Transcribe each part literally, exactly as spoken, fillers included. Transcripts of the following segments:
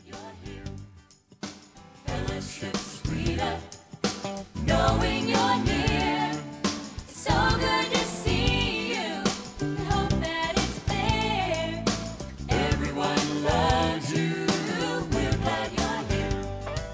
you're here. Fellowship sweeter, knowing you're near. It's so good to see you. We hope that it's there. Everyone loves you. We're glad you're here.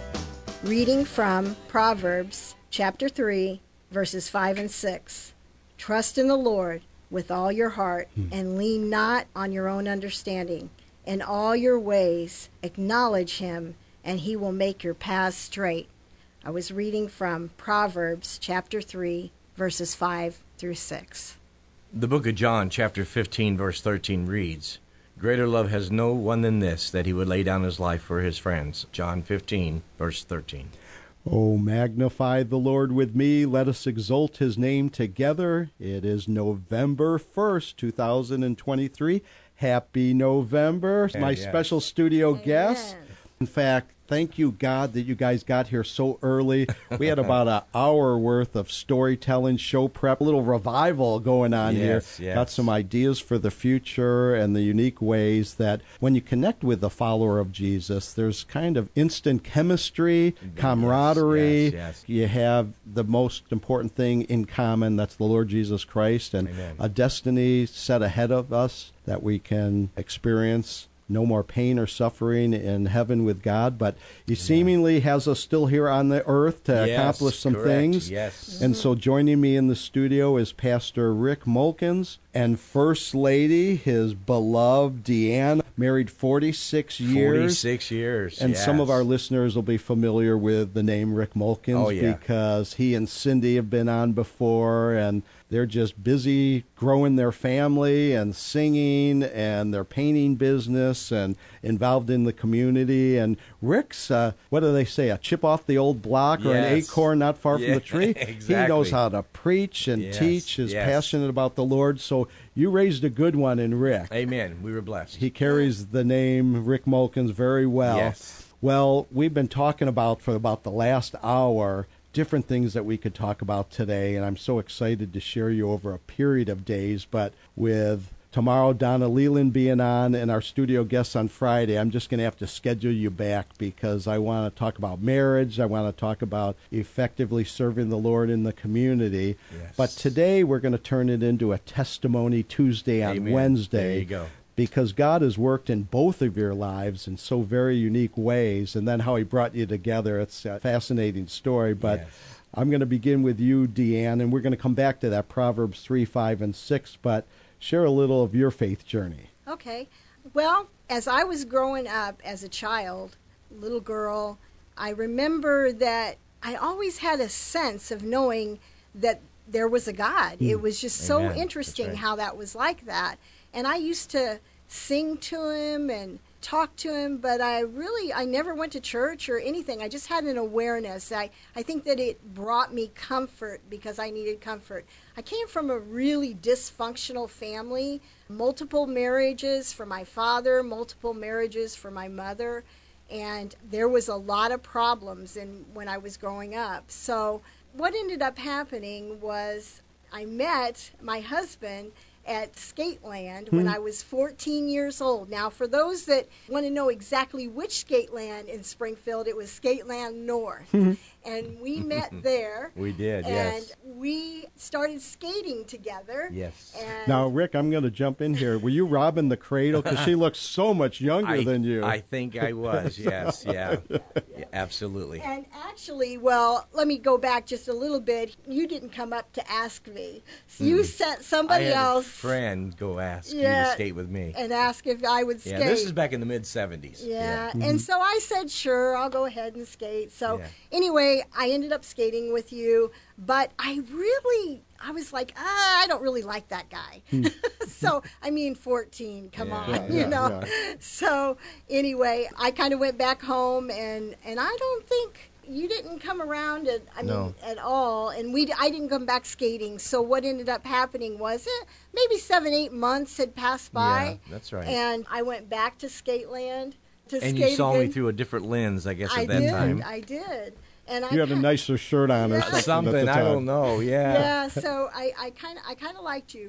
Reading from Proverbs chapter three, verses five and six. Trust in the Lord with all your heart, hmm. and lean not on your own understanding. In all your ways acknowledge him, and he will make your paths straight. I was reading from Proverbs chapter three, verses five through six. The book of John, chapter fifteen, verse thirteen reads, Greater love has no one than this, that he would lay down his life for his friends. John fifteen, verse thirteen. Oh, magnify the Lord with me. Let us exalt his name together. It is November first, two thousand twenty-three. Happy November. Yeah, My yes. special studio Amen. guest. In fact, thank you, God, that you guys got here so early. We had about an hour worth of storytelling, show prep, a little revival going on Yes, here. yes. Got some ideas for the future and the unique ways that when you connect with the follower of Jesus, there's kind of instant chemistry, camaraderie. Yes, yes. You have the most important thing in common, that's the Lord Jesus Christ, and Amen. a destiny set ahead of us that we can experience. No more pain or suffering in heaven with God, but he seemingly has us still here on the earth to Yes, accomplish some correct. things. Yes. And so joining me in the studio is Pastor Rick Mulkins and First Lady, his beloved Deanne, married forty-six years. forty-six years. And yes. some of our listeners will be familiar with the name Rick Mulkins Oh, yeah. because he and Cindy have been on before, and they're just busy growing their family and singing and their painting business and involved in the community. And Rick's, uh, what do they say, a chip off the old block or an Yes. acorn not far Yeah, from the tree? exactly. He knows how to preach and Yes, teach, is yes. passionate about the Lord. So you raised a good one in Rick. Amen. We were blessed. He carries the name Rick Mulkins very well. Yes. Well, we've been talking about for about the last hour different things that we could talk about today, and I'm so excited to share you over a period of days. But with tomorrow Donna Leland being on and our studio guests on Friday, I'm just going to have to schedule you back because I want to talk about marriage. I want to talk about effectively serving the Lord in the community. Yes. But today we're going to turn it into a Testimony Tuesday on Amen. Wednesday. There you go. Because God has worked in both of your lives in so very unique ways, and then how he brought you together. It's a fascinating story, but Yes. I'm going to begin with you, Deanne, and we're going to come back to that Proverbs three, five, and six, but share a little of your faith journey. Okay. Well, as I was growing up as a child, little girl, I remember that I always had a sense of knowing that there was a God. Mm. It was just so Amen. interesting That's right. how that was like that. And I used to sing to him and talk to him, but I really, I never went to church or anything. I just had an awareness. I, I think that it brought me comfort because I needed comfort. I came from a really dysfunctional family, multiple marriages for my father, multiple marriages for my mother, and there was a lot of problems in, when I was growing up. So what ended up happening was I met my husband at Skateland when I was fourteen years old. Now, for those that want to know exactly which Skateland in Springfield, it was Skateland North. And we met there. We did, and yes. we started skating together. Yes. And Now, Rick, I'm going to jump in here. Were you robbing the cradle? Because she looks so much younger I, than you. I think I was, yes, yeah. Yeah, absolutely. And actually, well, let me go back just a little bit. You didn't come up to ask me. So you sent somebody I had else a friend go ask you Yeah. to skate with me. and ask if I would Yeah, skate. this is back in the mid seventies. Yeah, and so I said, sure, I'll go ahead and skate. So Yeah. anyway, I ended up skating with you, but I really, I was like, ah, I don't really like that guy. So, I mean, fourteen, come Yeah. on, Yeah, you yeah, know. yeah. So anyway, I kind of went back home, and, and I don't think you didn't come around at, I mean, No. at all, and we I didn't come back skating. So what ended up happening was it maybe seven, eight months had passed by. Yeah, that's right. And I went back to Skateland to And skate you saw again. me through a different lens, I guess, at I that did, time. I did, and I you had a ki- nicer shirt on or Yeah. something, Something, at the I time. don't know, yeah. yeah. So I, I kind of, I kind of liked you, but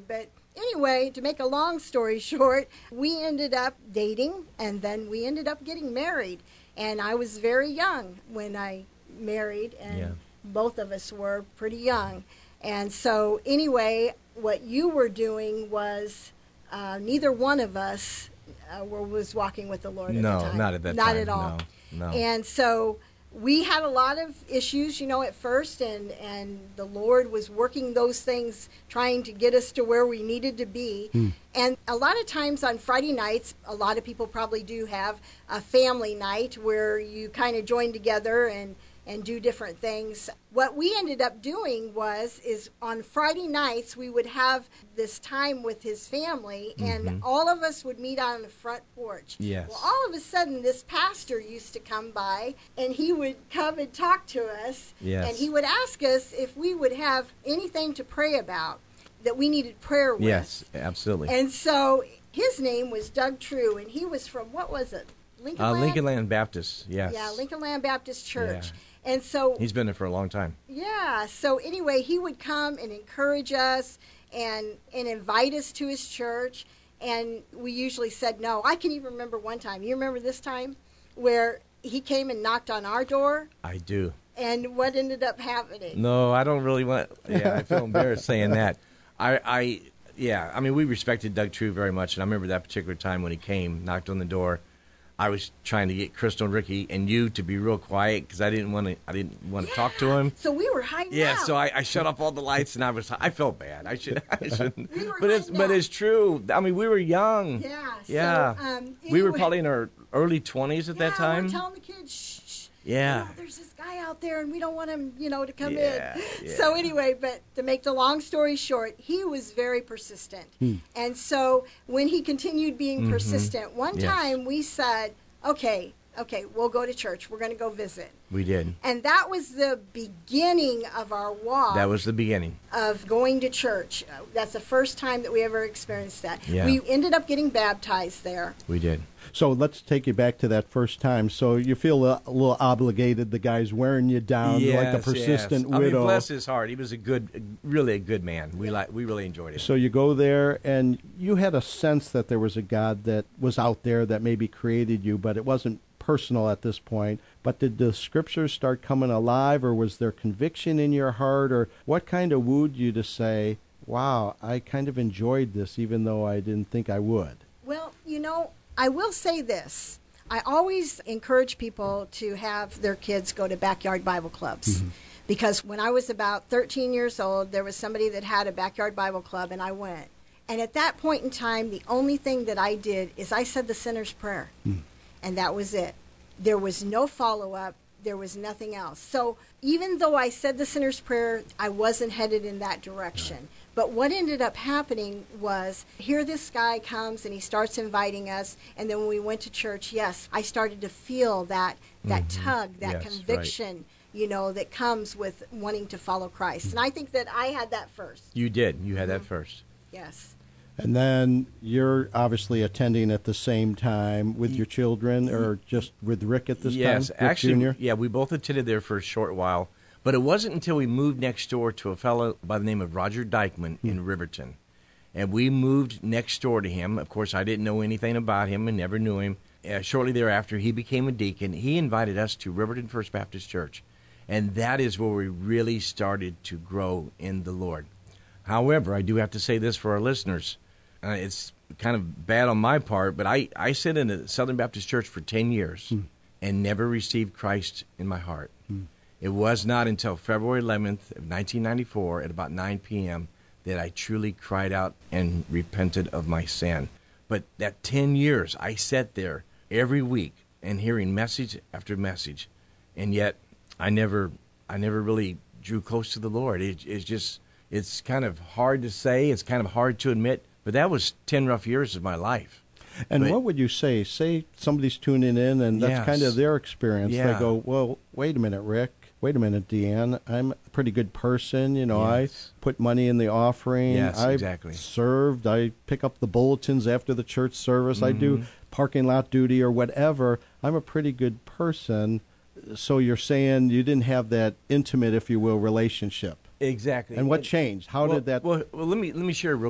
anyway, to make a long story short, we ended up dating, and then we ended up getting married. And I was very young when I married, and Yeah. both of us were pretty young. And so anyway, what you were doing was uh, neither one of us uh, were, was walking with the Lord at No, the time. not at that not time. at all. No, no. And so we had a lot of issues, you know, at first, and, and the Lord was working those things, trying to get us to where we needed to be. Hmm. And a lot of times on Friday nights, a lot of people probably do have a family night where you kind of join together and and do different things. What we ended up doing was, is on Friday nights, we would have this time with his family, and Mhm. all of us would meet on the front porch. Yes. Well, all of a sudden, this pastor used to come by, and he would come and talk to us, Yes. and he would ask us if we would have anything to pray about, that we needed prayer with. Yes, absolutely. And so his name was Doug True, and he was from, what was it? Lincoln Uh, Land? Lincoln Land Baptist, yes. Yeah, Lincoln Land Baptist Church. Yeah. And so, He's been there for a long time. yeah, so anyway, he would come and encourage us and, and invite us to his church. And we usually said no. I can even remember one time. You remember this time? Where he came and knocked on our door? I do. And what ended up happening? No, I don't really want. Yeah, I feel embarrassed saying that. I, I, yeah, I mean, we respected Doug True very much, and I remember that particular time when he came, knocked on the door. I was trying to get Crystal and Ricky and you to be real quiet because I didn't want to. I didn't want to talk to him. So we were hiding Yeah, out. so I, I shut off all the lights and I was. I felt bad. I should. I shouldn't. We were but it's hiding but out. it's true. I mean, we were young. Yeah. Yeah. So, um, We were anyway- probably in our early twenties at that Yeah, time. we're telling the kids, shh, shh. Yeah. You know, there's this guy out there, and we don't want him, you know, to come Yeah, in. yeah. So anyway, but to make the long story short, he was very persistent. And so when he continued being Mhm. persistent, one Yes. time we said, okay, okay, we'll go to church. We're going to go visit. We did. And that was the beginning of our walk That was the beginning. of going to church. Uh, That's the first time that we ever experienced that. Yeah. We ended up getting baptized there. We did. So let's take you back to that first time. So you feel a, a little obligated. The guy's wearing you down like a Yes, persistent yes. I widow. mean, bless his heart. He was a good, really a good man. We like. We really enjoyed it. So you go there, and you had a sense that there was a God that was out there that maybe created you, but it wasn't personal at this point. But did the scriptures start coming alive, or was there conviction in your heart, or what kind of wooed you to say, wow, I kind of enjoyed this even though I didn't think I would? Well, you know, I will say this. I always encourage people to have their kids go to backyard Bible clubs. Because when I was about thirteen years old, there was somebody that had a backyard Bible club, and I went. And at that point in time, the only thing that I did is I said the sinner's prayer. And that was it. There was no follow-up. There was nothing else. So even though I said the sinner's prayer, I wasn't headed in that direction. But what ended up happening was, here this guy comes and he starts inviting us, and then when we went to church, yes, I started to feel that that tug, that Yes, conviction, you know, that comes with wanting to follow Christ. And I think that I had that first. You did. You had that first. Yes. And then you're obviously attending at the same time with your children, or just with Rick at this Yes, time? Rick actually, Junior? yeah, we both attended there for a short while, but it wasn't until we moved next door to a fellow by the name of Roger Dykeman in Riverton, and we moved next door to him. Of course, I didn't know anything about him and never knew him. Uh, shortly thereafter, he became a deacon. He invited us to Riverton First Baptist Church, and that is where we really started to grow in the Lord. However, I do have to say this for our listeners. Uh, it's kind of bad on my part, but I, I sat in a Southern Baptist Church for ten years and never received Christ in my heart. It was not until February eleventh of nineteen ninety-four at about nine p.m. that I truly cried out and repented of my sin. But that ten years, I sat there every week and hearing message after message, and yet I never I never really drew close to the Lord. It, it's just, it's kind of hard to say. It's kind of hard to admit. But that was ten rough years of my life. And But- what would you say? Say somebody's tuning in, and that's Yes. kind of their experience. They Yeah. go, well, wait a minute, Rick. Wait a minute, Deanne. I'm a pretty good person. You know, Yes. I put money in the offering. Yes, I exactly. served. I pick up the bulletins after the church service. I do Mm-hmm. parking lot duty or whatever. I'm a pretty good person. So you're saying you didn't have that intimate, if you will, relationship. Exactly. And what changed? How well, did that... Well, well, let me let me share real quick.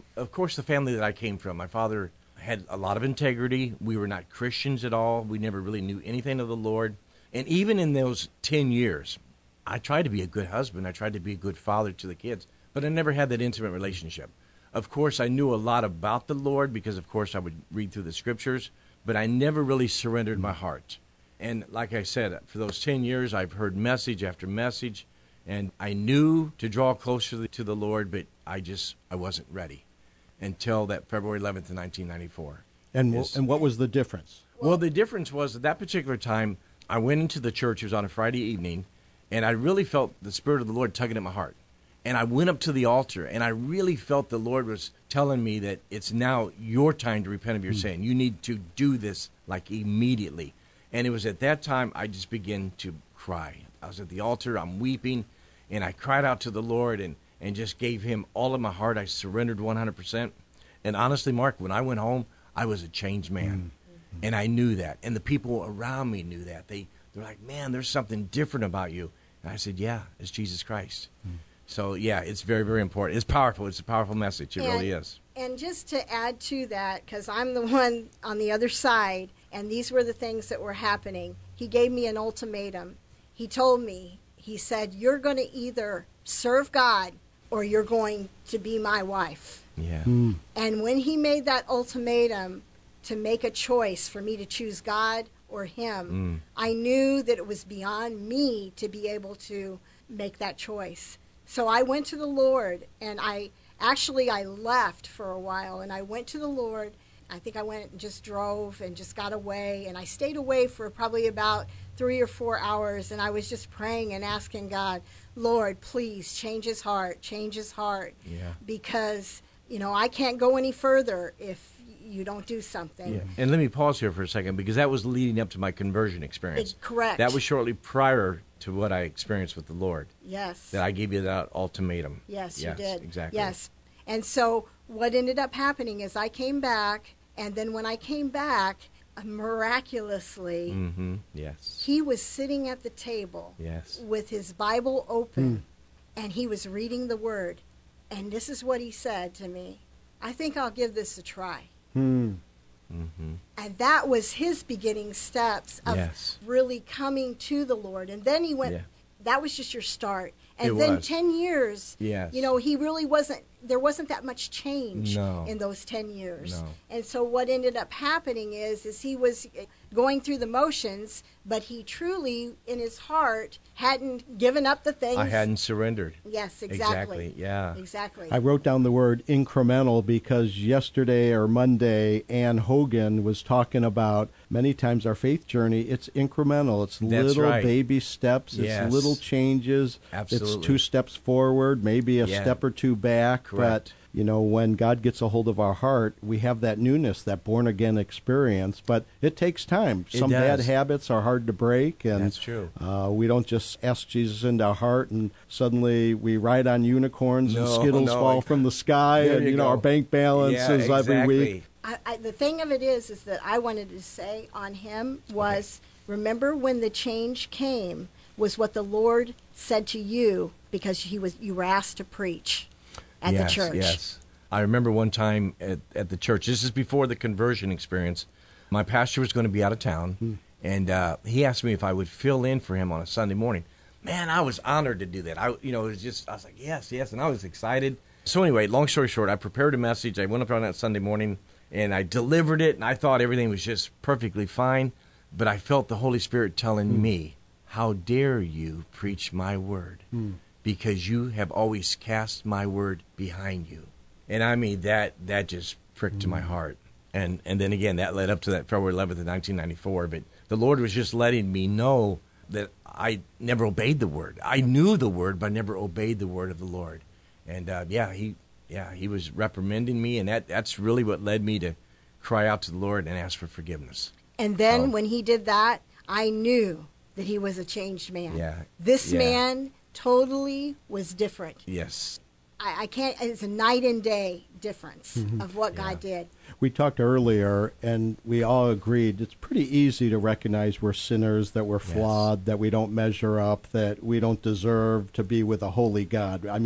of course, the family that I came from, my father had a lot of integrity. We were not Christians at all. We never really knew anything of the Lord. And even in those ten years, I tried to be a good husband. I tried to be a good father to the kids, but I never had that intimate relationship. Of course, I knew a lot about the Lord because, of course, I would read through the scriptures, but I never really surrendered my heart. And like I said, for those ten years, I've heard message after message, and I knew to draw closer to the Lord, but I just, I wasn't ready until that February eleventh of nineteen ninety-four. And Yes. and what was the difference? Well, the difference was at that particular time, I went into the church. It was on a Friday evening, and I really felt the Spirit of the Lord tugging at my heart. And I went up to the altar, and I really felt the Lord was telling me that it's now your time to repent of your sin. You need to do this, like, immediately. And it was at that time I just began to cry. I was at the altar, I'm weeping, and I cried out to the Lord and, and just gave him all of my heart. I surrendered one hundred percent. And honestly, Mark, when I went home, I was a changed man. Mm-hmm. And I knew that. And the people around me knew that. They, they're like, man, there's something different about you. And I said, yeah, it's Jesus Christ. Mm-hmm. So, yeah, it's very, very important. It's powerful. It's a powerful message. It And- really is. And just to add to that, because I'm the one on the other side, and these were the things that were happening, he gave me an ultimatum. He told me, he said, you're going to either serve God or you're going to be my wife. Yeah. Mm. And when he made that ultimatum to make a choice for me to choose God or him, Mm. I knew that it was beyond me to be able to make that choice. So I went to the Lord, and I actually I left for a while, and I went to the Lord. I think I went and just drove and just got away, and I stayed away for probably about three or four hours, and I was just praying and asking God, Lord, please change his heart, change his heart, Yeah. because, you know, I can't go any further if you don't do something. Yeah. And let me pause here for a second, because that was leading up to my conversion experience. It's correct. That was shortly prior to what I experienced with the Lord, Yes. that I gave you that ultimatum. Yes, Yes, you did. exactly. Yes. And so what ended up happening is I came back, and then when I came back, uh, miraculously, Mm-hmm. Yes. he was sitting at the table Yes. with his Bible open, and he was reading the Word. And this is what he said to me, I think I'll give this a try. Hmm. Mm-hmm. And that was his beginning steps of Yes. really coming to the Lord. And then he went, Yeah. that was just your start. And It then was. ten years, Yes. you know, he really wasn't, there wasn't that much change No. in those ten years. No. And so what ended up happening is, is he was going through the motions, but he truly, in his heart, hadn't given up the things. I hadn't surrendered. Yes, exactly. Exactly. Yeah. Exactly. I wrote down the word incremental because yesterday or Monday, Ann Hogan was talking about many times our faith journey, it's incremental. It's That's little right. baby steps. Yes. It's little changes. Absolutely. It's two steps forward, maybe a Yeah. step or two back. Correct. But, you know, when God gets a hold of our heart, we have that newness, that born-again experience. But it takes time. It Some bad does. habits are hard to break. And That's true. Uh, we don't just ask Jesus into our heart and suddenly we ride on unicorns and No, Skittles no. fall from the sky There and, you you know, go. our bank balance Yeah, is every exactly. week. I, I, the thing of it is, is that I wanted to say on him was, remember when the change came was what the Lord said to you because he was you were asked to preach at yes, the church. Yes. I remember one time at, at the church, this is before the conversion experience, my pastor was going to be out of town, Hmm. and uh, he asked me if I would fill in for him on a Sunday morning. Man, I was honored to do that. I, you know, it was just, I was like, yes, yes, and I was excited. So anyway, long story short, I prepared a message. I went up on that Sunday morning, and I delivered it, and I thought everything was just perfectly fine, but I felt the Holy Spirit telling me, how dare you preach my word, because you have always cast my word behind you. And I mean, that that just pricked to my heart. And and then again, that led up to that February eleventh of nineteen ninety-four. But the Lord was just letting me know that I never obeyed the word. I knew the word, but I never obeyed the word of the Lord. And uh, yeah, he yeah he was reprimanding me, and that that's really what led me to cry out to the Lord and ask for forgiveness. And then Oh. when he did that, I knew that he was a changed man. Yeah. This Yeah. man totally was different. Yes. I, I can't, it's a night and day difference of what Yeah. God did. We talked earlier, and we all agreed it's pretty easy to recognize we're sinners, that we're flawed, that we don't measure up, that we don't deserve to be with a holy God. I mean,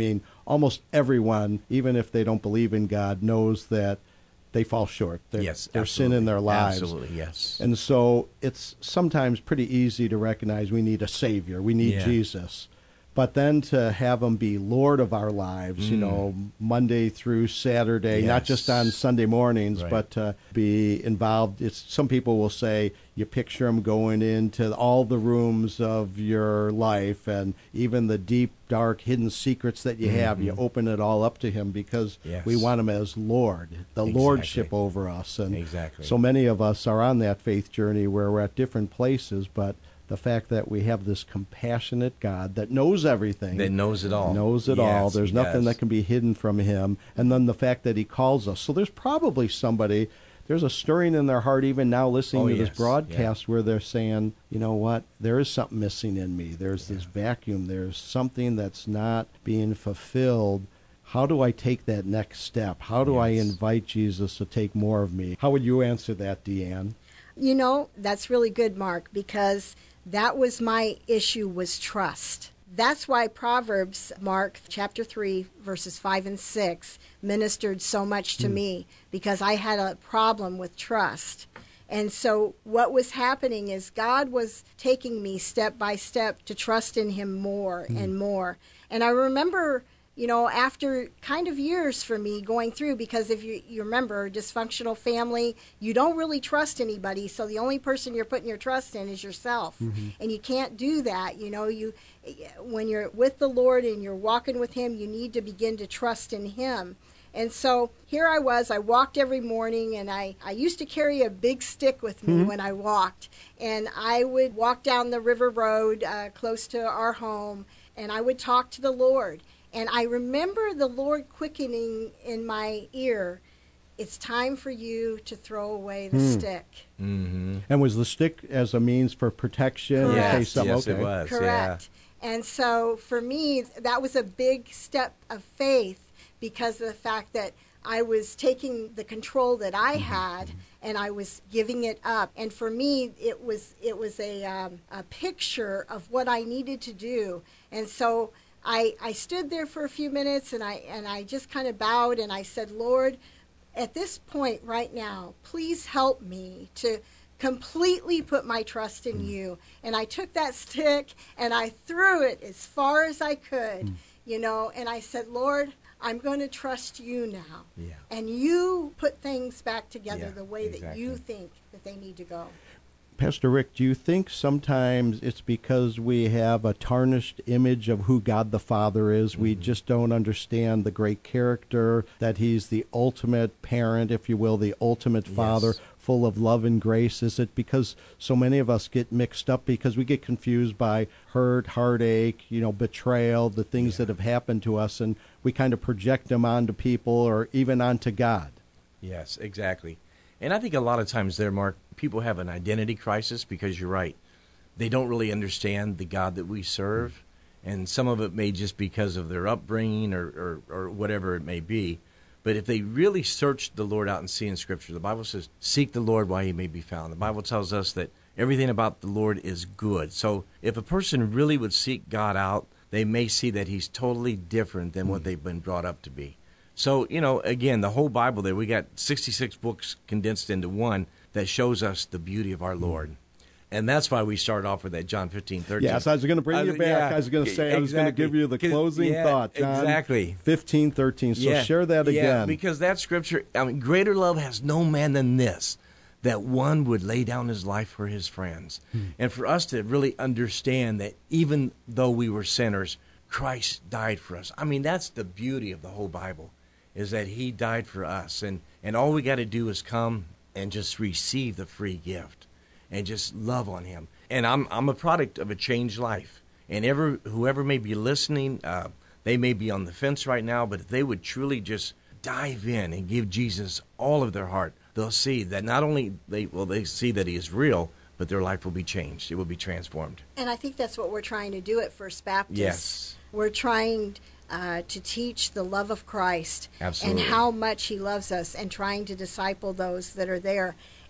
almost everyone, even if they don't believe in God, knows that they fall short. They're, Yes, there's sin in their lives. Absolutely, yes. And so it's sometimes pretty easy to recognize we need a Savior. We need Yeah. Jesus. But then to have him be Lord of our lives, you Mm. know, Monday through Saturday, not Yes. just on Sunday mornings, Right. but to be involved. It's, some people will say you picture him going into all the rooms of your life and even the deep, dark, hidden secrets that you have. You open it all up to him because Yes. we want him as Lord, the Exactly. lordship over us. And Exactly. so many of us are on that faith journey where we're at different places, but the fact that we have this compassionate God that knows everything, That knows it all. knows it Yes, all. There's he nothing does. that can be hidden from him. And then the fact that he calls us. So there's probably somebody, there's a stirring in their heart even now listening Oh, to yes, this broadcast where they're saying, you know what, there is something missing in me. There's this vacuum. There's something that's not being fulfilled. How do I take that next step? How do I Yes. invite Jesus to take more of me? How would you answer that, Deanne? You know, that's really good, Mark, because that was my issue, was trust. That's why Proverbs, Mark chapter three, verses five and six, ministered so much to me, because I had a problem with trust. And so what was happening is God was taking me step by step to trust in him more and more. And I remember, you know, after kind of years for me going through, because if you, you remember, dysfunctional family, you don't really trust anybody. So the only person you're putting your trust in is yourself. And you can't do that. You know, you when you're with the Lord and you're walking with him, you need to begin to trust in him. And so here I was, I walked every morning, and I, I used to carry a big stick with me when I walked. And I would walk down the river road uh, close to our home, and I would talk to the Lord. And I remember the Lord quickening in my ear, it's time for you to throw away the stick. Mm-hmm. And was the stick as a means for protection? in Correct. case something- Yes, okay. it was. Correct. And so for me, that was a big step of faith, because of the fact that I was taking the control that I had and I was giving it up. And for me, it was it was a um, a picture of what I needed to do. And so I I stood there for a few minutes, and I and I just kind of bowed, and I said, Lord, at this point right now, please help me to completely put my trust in you. And I took that stick and I threw it as far as I could, you know, and I said, Lord, I'm going to trust you now. Yeah. And you put things back together Yeah, the way that exactly. you think that they need to go. Pastor Rick, do you think sometimes it's because we have a tarnished image of who God the Father is? We just don't understand the great character, that he's the ultimate parent, if you will, the ultimate father, Yes. full of love and grace? Is it because so many of us get mixed up because we get confused by hurt, heartache, you know, betrayal, the things Yeah. that have happened to us, and we kind of project them onto people or even onto God? Yes, exactly. And I think a lot of times there, Mark, people have an identity crisis because you're right. They don't really understand the God that we serve. And some of it may just because of their upbringing or, or, or whatever it may be. But if they really search the Lord out and see in Scripture, the Bible says, seek the Lord while he may be found. The Bible tells us that everything about the Lord is good. So if a person really would seek God out, they may see that he's totally different than what they've been brought up to be. So, you know, again, the whole Bible there, we got sixty-six books condensed into one that shows us the beauty of our Lord. And that's why we start off with that John fifteen thirteen. Yes, I was going to bring Uh, you back. yeah, I was going to say, I was going to exactly. give you the 'Cause- closing yeah, thought, John. exactly. fifteen thirteen. So Yeah, share that yeah, again. because that scripture, I mean, greater love has no man than this, that one would lay down his life for his friends. And for us to really understand that even though we were sinners, Christ died for us. I mean, that's the beauty of the whole Bible, is that he died for us. And, and all we got to do is come and just receive the free gift and just love on him. And I'm I'm a product of a changed life. And ever whoever may be listening, uh, they may be on the fence right now, but if they would truly just dive in and give Jesus all of their heart, they'll see that not only they well they see that he is real, but their life will be changed. It will be transformed. And I think that's what we're trying to do at First Baptist. Yes. We're trying uh, to teach the love of Christ Absolutely. and how much he loves us, and trying to disciple those that are there.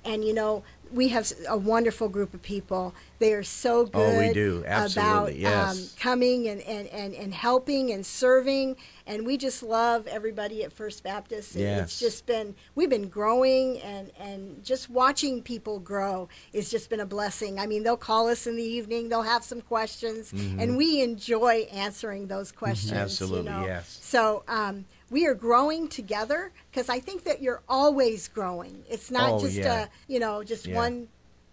And, you know, we have a wonderful group of people. They are so good Oh, we do. Absolutely. about um, Yes. coming and, and, and, and helping and serving. And we just love everybody at First Baptist. And Yes. It's just been, we've been growing, and, and just watching people grow has just been a blessing. I mean, they'll call us in the evening, they'll have some questions, and we enjoy answering those questions. Mm-hmm. Absolutely, you know? yes. So um, we are growing together, because I think that you're always growing. It's not Oh, just yeah. a, you know, just Yeah. one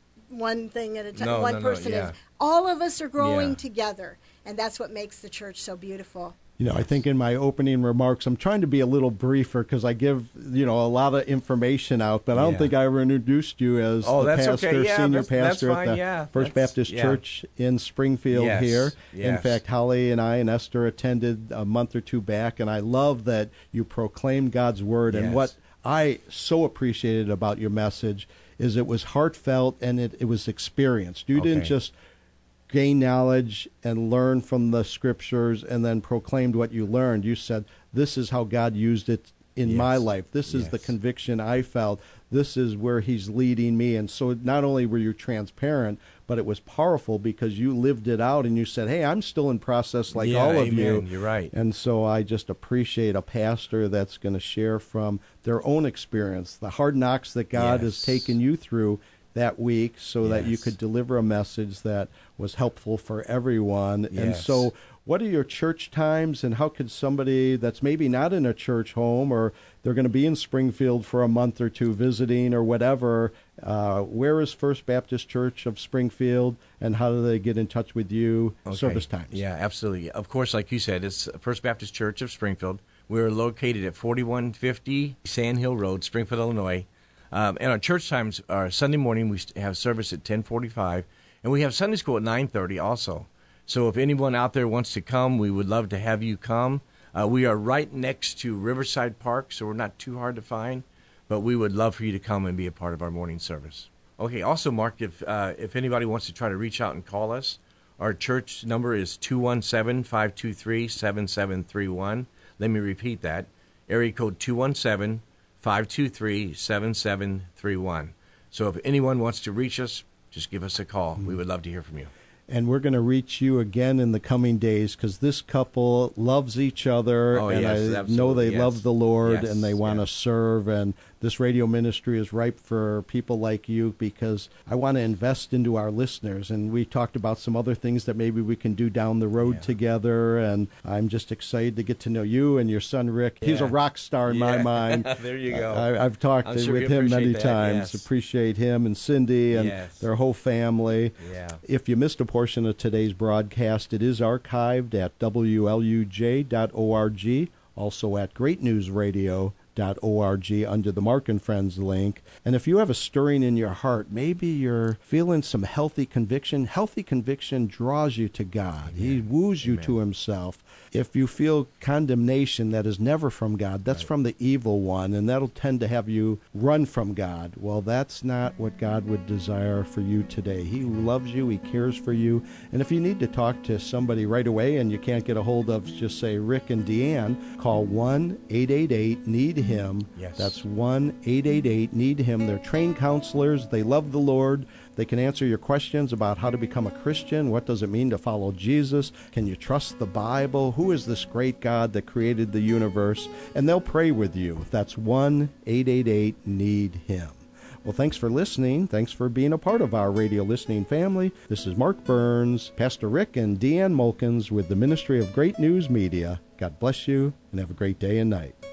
one thing at a time. No, one no, no, person yeah. is. All of us are growing Yeah. together, and that's what makes the church so beautiful. You know, I think in my opening remarks, I'm trying to be a little briefer because I give, you know, a lot of information out, but I don't Yeah. think I ever introduced you as Oh, the that's pastor, okay. Yeah, senior that's- that's pastor at fine. the Yeah, First that's- Baptist yeah. Church in Springfield Yes, here. In yes. fact, Holly and I and Esther attended a month or two back, and I love that you proclaim God's word. And Yes. what I so appreciated about your message is it was heartfelt and it, it was experienced. You didn't Okay. just gain knowledge and learn from the scriptures and then proclaimed what you learned. You said, this is how God used it in Yes. my life. This is the Yes. conviction I felt. This is where he's leading me. And so not only were you transparent, but it was powerful because you lived it out and you said, hey, I'm still in process like Yeah, all of amen. you. You're right. And so I just appreciate a pastor that's going to share from their own experience, the hard knocks that God has Yes. taken you through that week so that you Yes. could deliver a message that was helpful for everyone. And Yes. so what are your church times, and how could somebody that's maybe not in a church home, or they're going to be in Springfield for a month or two visiting or whatever, uh, where is First Baptist Church of Springfield, and how do they get in touch with you? Okay. Service times. Yeah, absolutely. Of course, like you said, it's First Baptist Church of Springfield. We're located at forty-one fifty Sand Hill Road, Springfield, Illinois. Um, and our church times are Sunday morning. We have service at ten forty-five, and we have Sunday school at nine thirty also. So if anyone out there wants to come, we would love to have you come. Uh, we are right next to Riverside Park, so we're not too hard to find, but we would love for you to come and be a part of our morning service. Okay, also, Mark, if uh, if anybody wants to try to reach out and call us, our church number is two one seven, five two three, seven seven three one. Let me repeat that. Area code two one seven, five two three, seven seven three one. So if anyone wants to reach us, just give us a call. We would love to hear from you. And we're going to reach you again in the coming days because this couple loves each other, Oh, and yes, I know absolutely, they yes. love the Lord, Yes, and they want to yes. serve. And this radio ministry is ripe for people like you because I want to invest into our listeners. And we talked about some other things that maybe we can do down the road Yeah. together. And I'm just excited to get to know you and your son, Rick. He's a Yeah. rock star in my Yeah. mind. There you go. I, I've talked I'm sure with you him many appreciate that, times. yes. Appreciate him and Cindy and Yes. their whole family. Yeah. If you missed a portion of today's broadcast, it is archived at W L U J dot org, also at great news radio dot org under the Mark and Friends link. And if you have a stirring in your heart, maybe you're feeling some healthy conviction. Healthy conviction draws you to God. He woos you Amen. to himself. If you feel condemnation that is never from God, that's Right. from the evil one, and that'll tend to have you run from God. Well, that's not what God would desire for you today. He loves you. He cares for you. And if you need to talk to somebody right away and you can't get a hold of, just say, Rick and Deanne, call one eight eight eight need him. Yes. That's one eight eight eight need him. They're trained counselors. They love the Lord. They can answer your questions about how to become a Christian. What does it mean to follow Jesus? Can you trust the Bible? Who is this great God that created the universe? And they'll pray with you. That's one eight eight eight need him. Well, thanks for listening. Thanks for being a part of our radio listening family. This is Mark Burns, Pastor Rick and Deanne Mulkins with the Ministry of Great News Media. God bless you and have a great day and night.